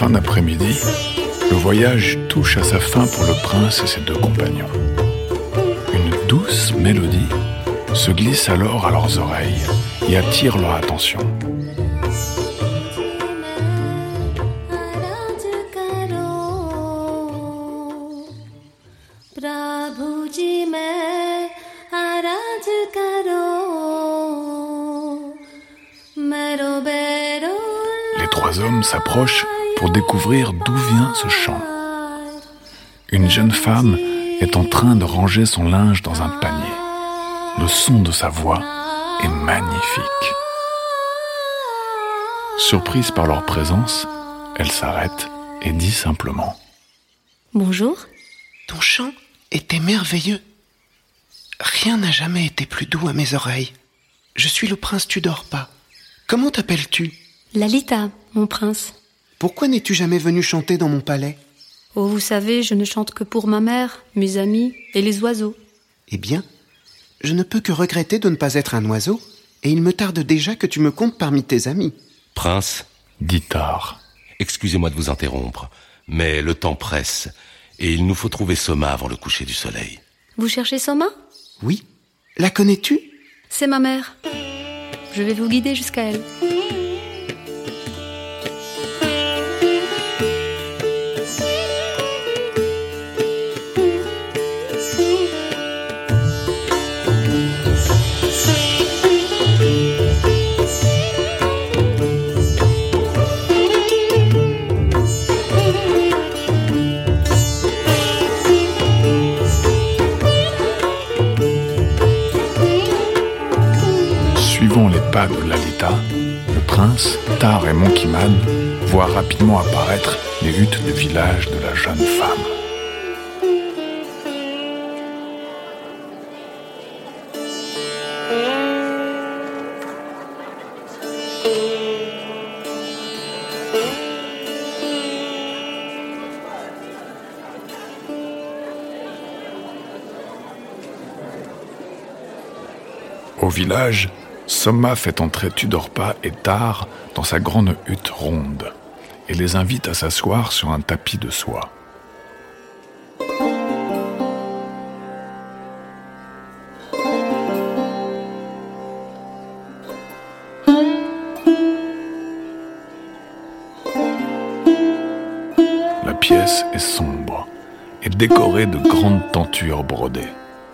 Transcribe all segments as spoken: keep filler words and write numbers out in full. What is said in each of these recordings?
fin d'après-midi, le voyage touche à sa fin pour le prince et ses deux compagnons. Une douce mélodie se glisse alors à leurs oreilles et attire leur attention. Les trois hommes s'approchent pour découvrir d'où vient ce chant. Une jeune femme est en train de ranger son linge dans un panier. Le son de sa voix est magnifique. Surprise par leur présence, elle s'arrête et dit simplement : Bonjour. Ton chant était merveilleux. Rien n'a jamais été plus doux à mes oreilles. Je suis le prince Tudorpa. Comment t'appelles-tu ? Lalita, mon prince. Pourquoi n'es-tu jamais venu chanter dans mon palais ? Oh, vous savez, je ne chante que pour ma mère, mes amis et les oiseaux. Eh bien, je ne peux que regretter de ne pas être un oiseau, et il me tarde déjà que tu me comptes parmi tes amis. Prince, dit Tar. Excusez-moi de vous interrompre, mais le temps presse, et il nous faut trouver Soma avant le coucher du soleil. Vous cherchez Soma ? Oui. La connais-tu ? C'est ma mère. Je vais vous guider jusqu'à elle. Suivant les pas de Lalita, le prince, Tar et Monkey Man voient rapidement apparaître les huttes de village de la jeune femme. Au village, Soma fait entrer Tudorpa et Tar dans sa grande hutte ronde et les invite à s'asseoir sur un tapis de soie. La pièce est sombre et décorée de grandes tentures brodées.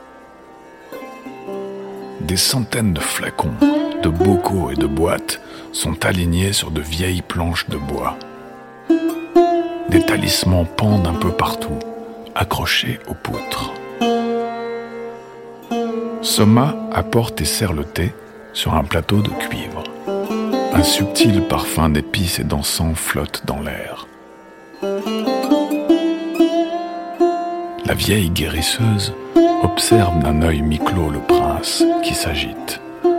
Des centaines de flacons, de bocaux et de boîtes sont alignés sur de vieilles planches de bois. Des talismans pendent un peu partout, accrochés aux poutres. Soma apporte et sert le thé sur un plateau de cuivre. Un subtil parfum d'épices et d'encens flotte dans l'air. La vieille guérisseuse observe d'un œil mi-clos le prince qui s'agite.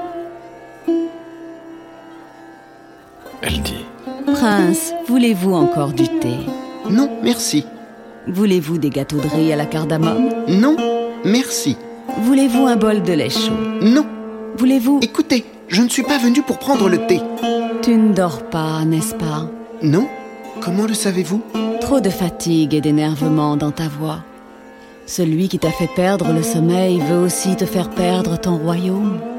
Elle dit : Prince, voulez-vous encore du thé ? Non, merci. Voulez-vous des gâteaux de riz à la cardamome ? Non, merci. Voulez-vous un bol de lait chaud ? Non. Voulez-vous... Écoutez, je ne suis pas venu pour prendre le thé. Tu ne dors pas, n'est-ce pas ? Non. Comment le savez-vous ? Trop de fatigue et d'énervement dans ta voix. Celui qui t'a fait perdre le sommeil veut aussi te faire perdre ton royaume.